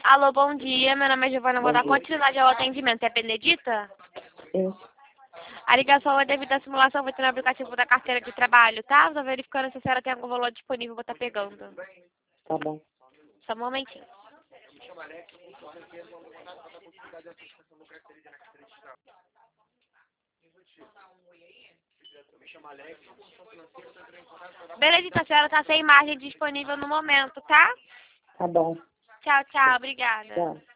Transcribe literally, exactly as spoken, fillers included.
Alô, bom dia. Meu nome é Giovana, vou Bom dar dia. continuidade ao atendimento. É Benedita? Sim, A ligação é devido à simulação feita no aplicativo da carteira de trabalho, tá? Estou verificando se a senhora tem algum valor disponível, vou estar pegando. tá bom. Só um momentinho. Benedita, a senhora está sem margem disponível no momento, tá? Tá bom. Tchau, tchau. Obrigada. Tchau.